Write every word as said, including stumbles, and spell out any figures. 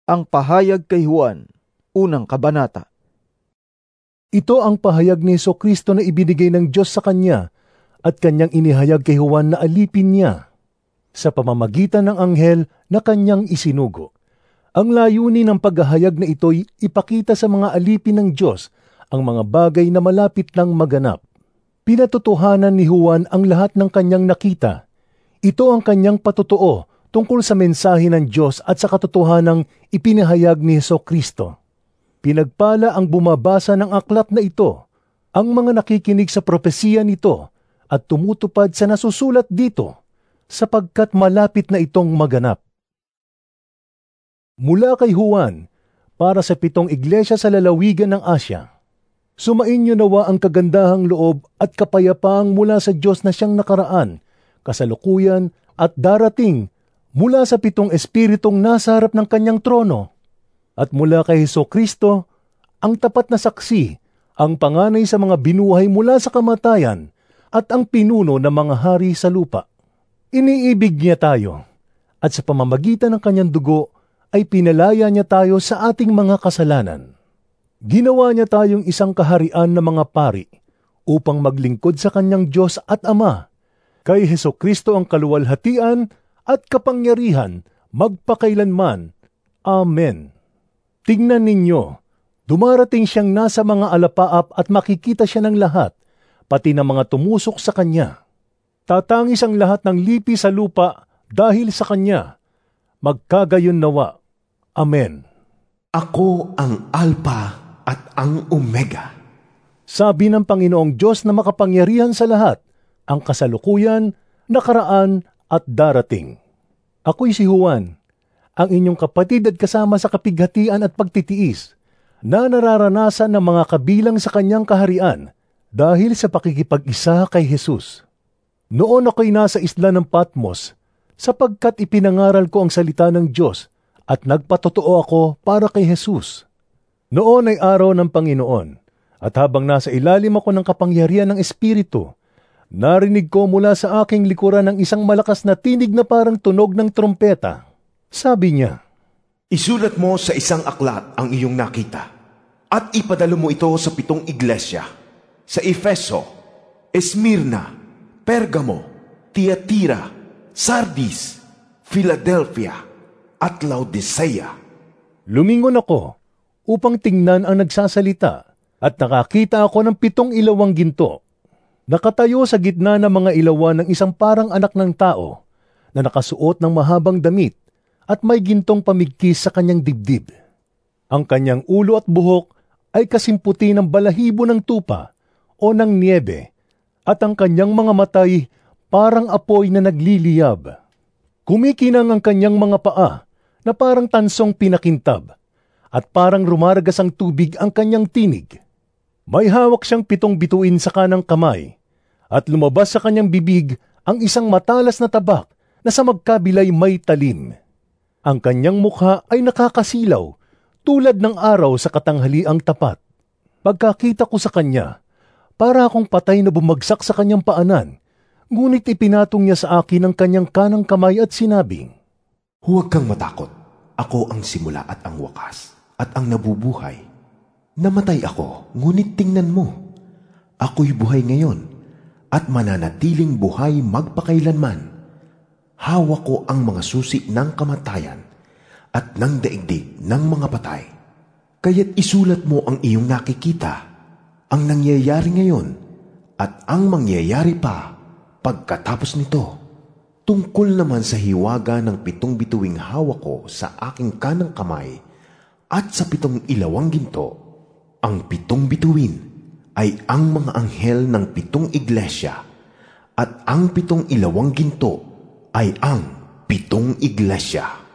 Ang pahayag kay Juan, unang kabanata. Ito ang pahayag ni Jesucristo na ibinigay ng Diyos sa kanya at kanyang inihayag kay Juan na alipin niya sa pamamagitan ng anghel na kanyang isinugo. Ang layunin ng paghahayag na ito'y ipakita sa mga alipin ng Diyos ang mga bagay na malapit nang maganap. Pinatotohanan ni Juan ang lahat ng kanyang nakita. Ito ang kanyang patotoo tungkol sa mensahe ng Diyos at sa katotohanang ipinahayag ni Jesucristo. Pinagpala ang bumabasa ng aklat na ito, ang mga nakikinig sa propesiya nito at tumutupad sa nasusulat dito, sapagkat malapit na itong maganap. Mula kay Juan, para sa pitong iglesia sa lalawigan ng Asya. Sumainyo nawa ang kagandahang loob at kapayapaang mula sa Diyos na siyang nakaraan, kasalukuyan at darating mula sa pitong espiritong nasa harap ng kanyang trono, at mula kay Jesucristo, ang tapat na saksi, ang panganay sa mga binuhay mula sa kamatayan, at ang pinuno ng mga hari sa lupa. Iniibig niya tayo, at sa pamamagitan ng kanyang dugo ay pinalaya niya tayo sa ating mga kasalanan. Ginawa niya tayong isang kaharian ng mga pari, upang maglingkod sa kanyang Diyos at Ama. Kay Jesucristo ang kaluwalhatian at kapangyarihan magpakailanman. Amen. Tingnan ninyo, dumarating siyang nasa mga alapaap at makikita siya ng lahat, pati ng mga tumusok sa kanya. Tatangis ang lahat ng lipi sa lupa dahil sa kanya. Magkagayon nawa. Amen. Ako ang Alpha at ang Omega, sabi ng Panginoong Diyos na makapangyarihan sa lahat, ang kasalukuyan, nakaraan at darating. Ako'y si Juan, ang inyong kapatid at kasama sa kapighatian at pagtitiis, na nararanasan ng mga kabilang sa kanyang kaharian dahil sa pakikipag-isa kay Jesus. Noon ako'y nasa isla ng Patmos, sapagkat ipinangaral ko ang salita ng Diyos at nagpatotoo ako para kay Jesus. Noon ay araw ng Panginoon, at habang nasa ilalim ako ng kapangyarihan ng Espiritu, narinig ko mula sa aking likuran ng isang malakas na tinig na parang tunog ng trompeta. Sabi niya, isulat mo sa isang aklat ang iyong nakita, at ipadalo mo ito sa pitong iglesia, sa Efeso, Esmirna, Pergamo, Tiatira, Sardis, Philadelphia, at Laodicea. Lumingon ako upang tingnan ang nagsasalita, at nakakita ako ng pitong ilawang ginto. Nakatayo sa gitna ng mga ilawan ng isang parang anak ng tao na nakasuot ng mahabang damit at may gintong pamigkis sa kanyang dibdib. Ang kanyang ulo at buhok ay kasimputi ng balahibo ng tupa o ng niebe, at ang kanyang mga matay parang apoy na nagliliyab. Kumikinang ang kanyang mga paa na parang tansong pinakintab, at parang rumaragas ang tubig ang kanyang tinig. May hawak siyang pitong bituin sa kanang kamay, at lumabas sa kanyang bibig ang isang matalas na tabak na sa magkabilay may talim. Ang kanyang mukha ay nakakasilaw, tulad ng araw sa katanghaliang tapat. Pagkakita ko sa kanya, para akong patay na bumagsak sa kanyang paanan, ngunit ipinatong niya sa akin ang kanyang kanang kamay at sinabing, huwag kang matakot. Ako ang simula at ang wakas, at ang nabubuhay. Namatay ako, ngunit tingnan mo. Ako'y buhay ngayon, at mananatiling buhay magpakailanman. Hawak ko ang mga susi ng kamatayan, at ng daigdig ng mga patay. Kaya't isulat mo ang iyong nakikita, ang nangyayari ngayon, at ang mangyayari pa pagkatapos nito. Tungkol naman sa hiwaga ng pitong bituing hawak ko sa aking kanang kamay at sa pitong ilawang ginto, ang pitong bituin ay ang mga anghel ng pitong iglesia, at ang pitong ilawang ginto ay ang pitong iglesia.